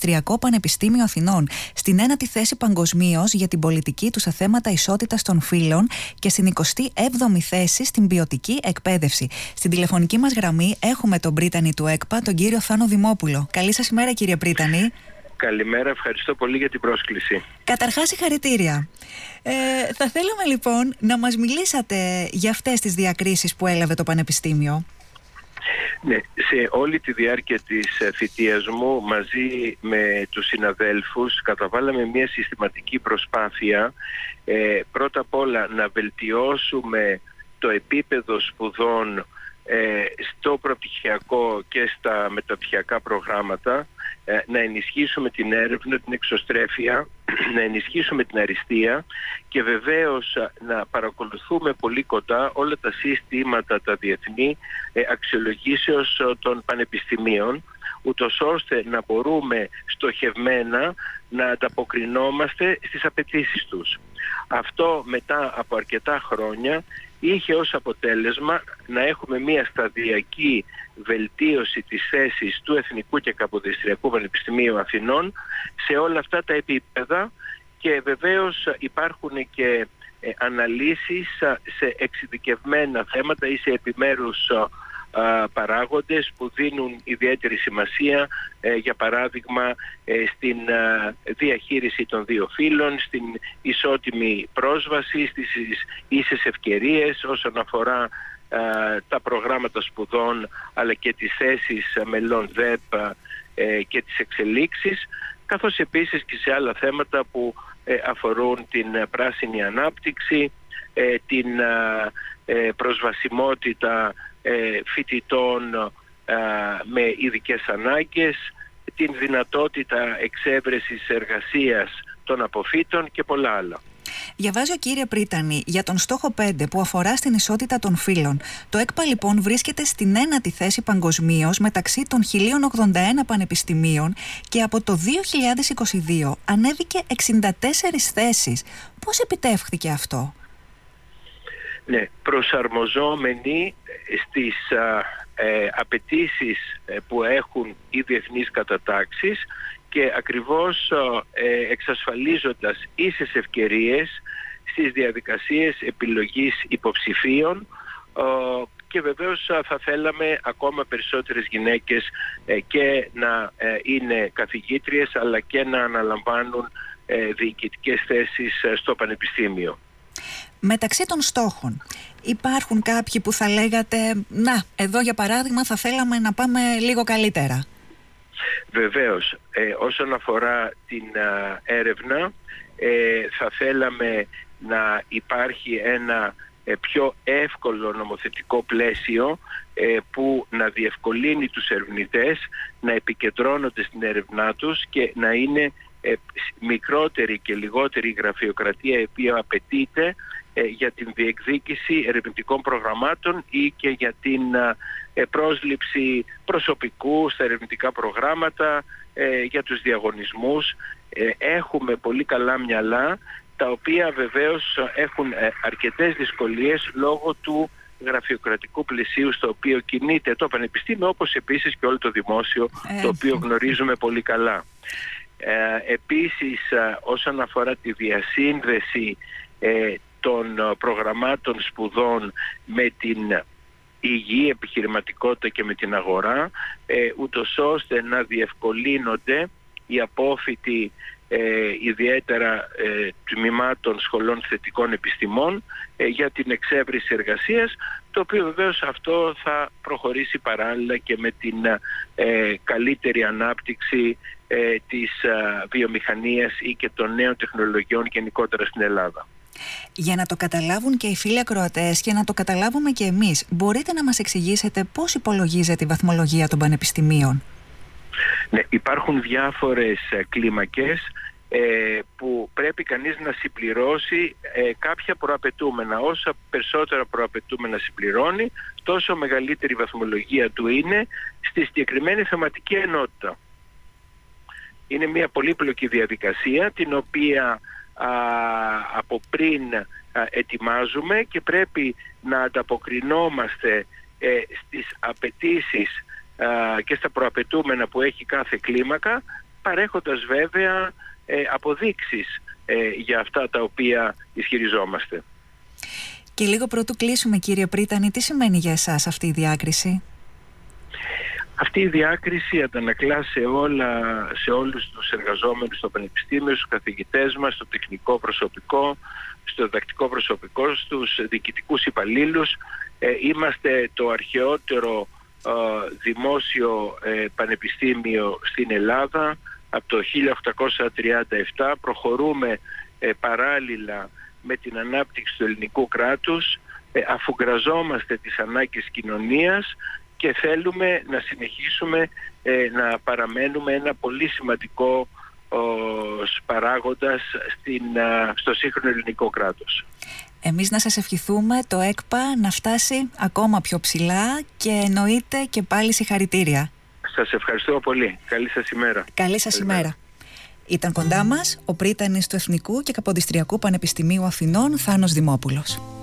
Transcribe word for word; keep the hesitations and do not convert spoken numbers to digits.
Αυστριακό Πανεπιστήμιο Αθηνών, στην ένατη θέση παγκοσμίως για την πολιτική του σε θέματα ισότητας των φύλων και στην εικοστή έβδομη θέση στην ποιοτική εκπαίδευση. Στην τηλεφωνική μας γραμμή έχουμε τον πρίτανη του ΕΚΠΑ, τον κύριο Θάνο Δημόπουλο. Καλή σας ημέρα, κύριε πρίτανη. Καλημέρα, ευχαριστώ πολύ για την πρόσκληση. Καταρχάς, συγχαρητήρια. Ε, θα θέλαμε λοιπόν να μας μιλήσατε για αυτές τις διακρίσεις που έλαβε το Πανεπιστήμιο. Ναι, σε όλη τη διάρκεια της θητείας μου, μαζί με τους συναδέλφους, καταβάλαμε μια συστηματική προσπάθεια ε, πρώτα απ' όλα να βελτιώσουμε το επίπεδο σπουδών ε, στο προπτυχιακό και στα μεταπτυχιακά προγράμματα, ε, να ενισχύσουμε την έρευνα, την εξωστρέφεια, να ενισχύσουμε την αριστεία και βεβαίως να παρακολουθούμε πολύ κοντά όλα τα συστήματα, τα διεθνή ε, αξιολογήσεως των πανεπιστημίων, ούτως ώστε να μπορούμε στοχευμένα να ανταποκρινόμαστε στις απαιτήσεις τους. Αυτό μετά από αρκετά χρόνια είχε ως αποτέλεσμα να έχουμε μια σταδιακή βελτίωση της θέσης του Εθνικού και Καποδιστριακού Πανεπιστημίου Αθηνών σε όλα αυτά τα επίπεδα, και βεβαίως υπάρχουν και ε, αναλύσεις σε εξειδικευμένα θέματα ή σε επιμέρους α, παράγοντες που δίνουν ιδιαίτερη σημασία, ε, για παράδειγμα ε, στην α, διαχείριση των δύο φύλων, στην ισότιμη πρόσβαση, στις ίσες ευκαιρίες όσον αφορά α, τα προγράμματα σπουδών, αλλά και τις θέσεις μελών ΔΕΠ ε, και τις εξελίξεις, καθώς επίσης και σε άλλα θέματα που ε, αφορούν την πράσινη ανάπτυξη, ε, την ε, προσβασιμότητα ε, φοιτητών ε, με ειδικές ανάγκες, την δυνατότητα εξέβρεσης εργασίας των αποφύτων και πολλά άλλα. Διαβάζω, κύριε πρίτανη, για τον στόχο πέντε που αφορά στην ισότητα των φύλων. Το ΕΚΠΑ λοιπόν βρίσκεται στην ένατη θέση παγκοσμίως μεταξύ των χίλια ογδόντα ένα πανεπιστημίων και από το δύο χιλιάδες είκοσι δύο ανέβηκε εξήντα τέσσερις θέσεις. Πώς επιτεύχθηκε αυτό? Ναι, προσαρμοζόμενοι στις α, ε, απαιτήσεις που έχουν οι διεθνείς κατατάξεις και ακριβώς ε, εξασφαλίζοντας ίσες ευκαιρίες στις διαδικασίες επιλογής υποψηφίων, ε, και βεβαίως θα θέλαμε ακόμα περισσότερες γυναίκες ε, και να ε, είναι καθηγήτριες, αλλά και να αναλαμβάνουν ε, διοικητικές θέσεις στο Πανεπιστήμιο. Μεταξύ των στόχων υπάρχουν κάποιοι που θα λέγατε, να, εδώ για παράδειγμα θα θέλαμε να πάμε λίγο καλύτερα? Βεβαίως, ε, όσον αφορά την α, έρευνα, ε, θα θέλαμε να υπάρχει ένα ε, πιο εύκολο νομοθετικό πλαίσιο ε, που να διευκολύνει τους ερευνητές να επικεντρώνονται στην έρευνά τους και να είναι ε, μικρότερη και λιγότερη γραφειοκρατία η οποία απαιτείται ε, για την διεκδίκηση ερευνητικών προγραμμάτων ή και για την ε, πρόσληψη προσωπικού στα ερευνητικά προγράμματα, ε, για τους διαγωνισμούς. Ε, έχουμε πολύ καλά μυαλά, τα οποία βεβαίως έχουν ε, αρκετές δυσκολίες λόγω του γραφειοκρατικού πλαισίου στο οποίο κινείται το Πανεπιστήμιο, όπως επίσης και όλο το δημόσιο, το οποίο γνωρίζουμε πολύ καλά. Ε, επίσης, ε, όσον αφορά τη διασύνδεση ε, των προγραμμάτων σπουδών με την υγιή επιχειρηματικότητα και με την αγορά, ε, ούτως ώστε να διευκολύνονται οι απόφοιτοι ε, ιδιαίτερα ε, τμήματων σχολών θετικών επιστημών ε, για την εξέβριση εργασίας, το οποίο βεβαίως αυτό θα προχωρήσει παράλληλα και με την ε, καλύτερη ανάπτυξη ε, της ε, βιομηχανίας ή και των νέων τεχνολογιών γενικότερα στην Ελλάδα. Για να το καταλάβουν και οι φίλοι ακροατές και να το καταλάβουμε και εμείς, μπορείτε να μας εξηγήσετε πώς υπολογίζεται η βαθμολογία των πανεπιστημίων? Ναι, υπάρχουν διάφορες ε, κλίμακες ε, που πρέπει κανείς να συμπληρώσει ε, κάποια προαπαιτούμενα. Όσα περισσότερα προαπαιτούμενα συμπληρώνει, τόσο μεγαλύτερη βαθμολογία του είναι στη συγκεκριμένη θεματική ενότητα. Είναι μια πολύπλοκη διαδικασία την οποία α, από πριν α, ετοιμάζουμε και πρέπει να ανταποκρινόμαστε ε, στις απαιτήσεις α, και στα προαπαιτούμενα που έχει κάθε κλίμακα, παρέχοντας βέβαια ε, αποδείξεις ε, για αυτά τα οποία ισχυριζόμαστε. Και λίγο πρωτού κλείσουμε, κύριε Πρίτανη, τι σημαίνει για εσάς αυτή η διάκριση? Αυτή η διάκριση αντανακλά σε, όλα, σε όλους τους εργαζόμενους στο πανεπιστήμιο, στους καθηγητές μας, στο τεχνικό προσωπικό, στο διδακτικό προσωπικό, στους διοικητικούς υπαλλήλους. Ε, είμαστε το αρχαιότερο ε, δημόσιο ε, πανεπιστήμιο στην Ελλάδα από το χίλια οκτακόσια τριάντα επτά. Προχωρούμε ε, παράλληλα με την ανάπτυξη του ελληνικού κράτους, ε, αφουγκραζόμαστε τις ανάγκες κοινωνίας και θέλουμε να συνεχίσουμε ε, να παραμένουμε ένα πολύ σημαντικό ο, παράγοντας στην, α, στο σύγχρονο ελληνικό κράτος. Εμείς να σας ευχηθούμε το ΕΚΠΑ να φτάσει ακόμα πιο ψηλά και εννοείται και πάλι συγχαρητήρια. Σας ευχαριστώ πολύ. Καλή σας ημέρα. Καλή σας ημέρα. ημέρα. Ήταν κοντά μας ο πρίτανης του Εθνικού και Καποδιστριακού Πανεπιστημίου Αθηνών, Θάνος Δημόπουλος.